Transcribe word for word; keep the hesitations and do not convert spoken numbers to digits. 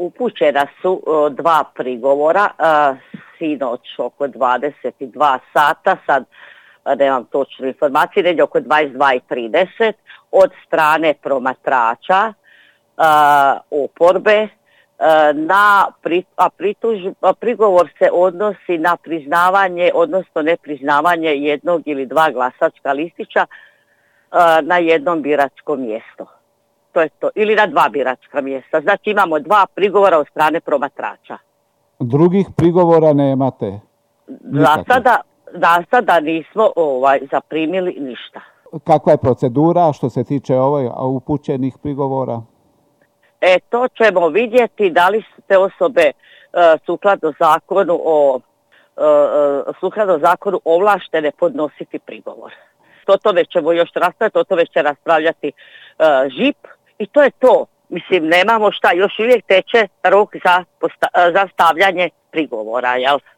upućena su uh, dva prigovora, uh, sinoć oko dvadeset dva sata, sad uh, nemam točnu informaciju, negdje oko dvadeset dva i trideset od strane promatrača uh, oporbe uh, na pri, a prituž, a prigovor se odnosi na priznavanje, odnosno nepriznavanje jednog ili dva glasačka listića uh, na jednom biračkom mjestu. To je to. Ili na dva biračka mjesta. Znači imamo dva prigovora od strane promatrača. Drugih prigovora nemate? Za sada, za sada nismo ovaj, zaprimili ništa. Kakva je procedura što se tiče ovoj upućenih prigovora? E, to ćemo vidjeti da li su te osobe uh, sukladno zakonu o uh, sukladno zakonu ovlaštene podnositi prigovor. O tome ćemo još raspravljati, o tome će raspravljati uh, žip i to je to. Mislim, nemamo šta, još uvijek teče rok za, posta- za stavljanje prigovora, jel?